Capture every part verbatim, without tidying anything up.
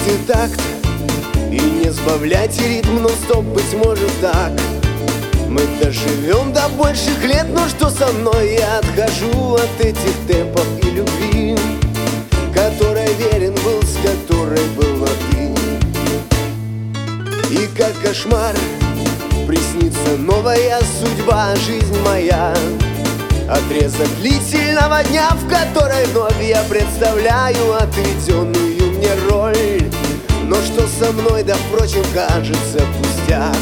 Держите такт и не сбавляйте ритм, но стоп, быть может так. Мы доживем до больших лет, но что со мной? Я отхожу от этих темпов и любви, которой верен был, с которой был на ты. И как кошмар приснится новая судьба, жизнь моя. Отрезок длительного дня, в которой вновь я представляю отведенную мне роль. Но что со мной, да впрочем, кажется пустяк.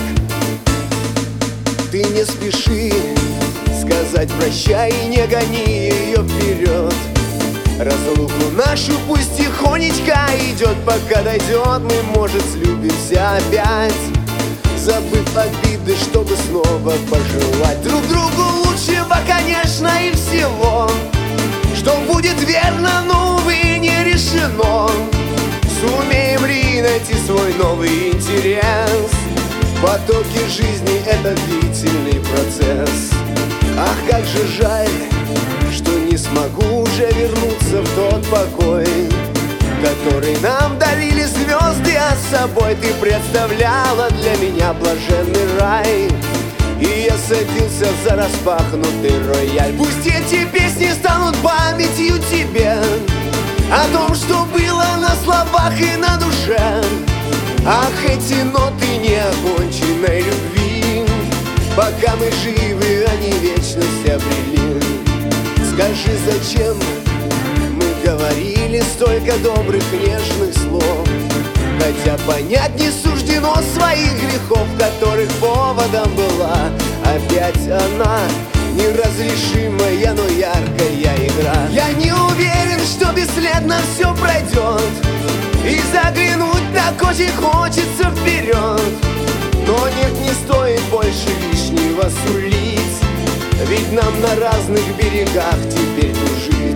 Ты не спеши сказать прощай и не гони ее вперед. Разлуку нашу пусть тихонечко идет, пока дойдет, мы, может, слюбимся опять, забыв обиды, чтобы снова пожелать друг другу лучшего, конечно, и всего, что будет верно, но, увы, не решено. Сумеем ли найти свой новый интерес? Потоки жизни — это длительный процесс. Ах, как же жаль, что не смогу уже вернуться в тот покой, который нам дарили звезды, а с собой ты представляла для меня блаженный рай. И я садился за распахнутый рояль. Пусть эти песни станут памятью тебе о том, что было на словах и на душе. Ах, эти ноты неоконченной любви, пока мы живы, они вечность обрели. Скажи, зачем мы говорили столько добрых, нежных слов, хотя понять не суждено своих грехов, которых поводом была опять она, неразрешимая, но яркая игра. Я не уверен, что бесследно все пройдет, и заглянуть так очень хочется вперед. Но нет, не стоит больше лишнего сулить, ведь нам на разных берегах теперь жить.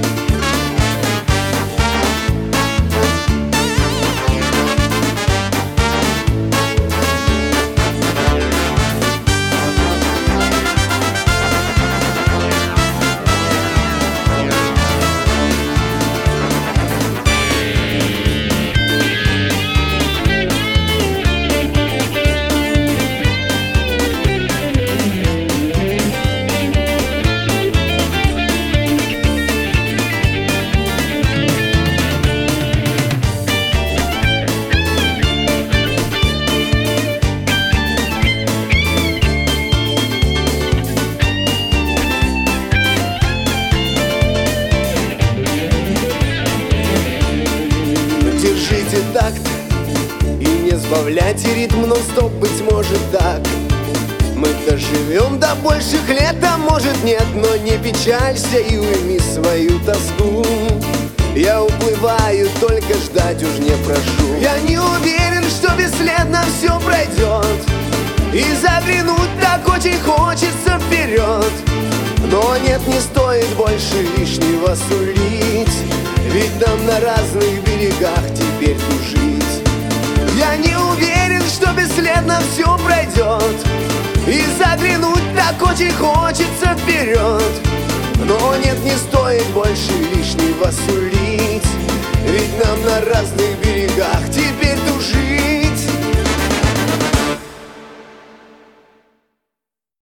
Держите такт и не сбавляйте ритм, но стоп, быть может так. Мы доживем до больших лет, а может нет, но не печалься и уйми свою тоску. Я уплываю, только ждать уж не прошу. Я не уверен, что бесследно все пройдет, и заглянуть так очень хочется вперед. Но нет, не стоит больше лишнего сулить, ведь нам на разных берегах теперь жить. Я не уверен, что бесследно все пройдет, и заглянуть так очень хочется вперед. Но нет, не стоит больше лишнего сулить, ведь нам на разных